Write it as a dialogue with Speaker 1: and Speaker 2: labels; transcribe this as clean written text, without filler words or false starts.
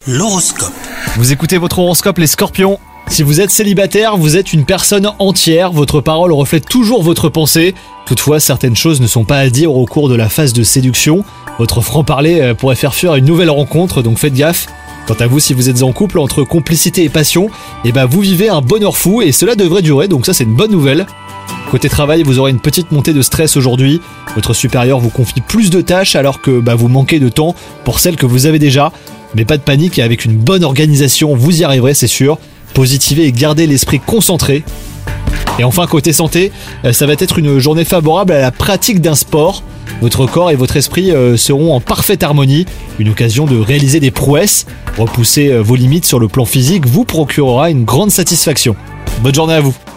Speaker 1: L'horoscope.
Speaker 2: Vous écoutez votre horoscope les Scorpions. Si vous êtes célibataire, vous êtes une personne entière, votre parole reflète toujours votre pensée. Toutefois, certaines choses ne sont pas à dire au cours de la phase de séduction. Votre franc-parler pourrait faire fuir une nouvelle rencontre, donc faites gaffe. Quant à vous, si vous êtes en couple entre complicité et passion, vous vivez un bonheur fou et cela devrait durer, donc ça c'est une bonne nouvelle. Côté travail, vous aurez une petite montée de stress aujourd'hui. Votre supérieur vous confie plus de tâches alors que vous manquez de temps pour celles que vous avez déjà. Mais pas de panique, et avec une bonne organisation, vous y arriverez, c'est sûr. Positivez et gardez l'esprit concentré. Et enfin, côté santé, ça va être une journée favorable à la pratique d'un sport. Votre corps et votre esprit seront en parfaite harmonie. Une occasion de réaliser des prouesses. Repousser vos limites sur le plan physique vous procurera une grande satisfaction. Bonne journée à vous.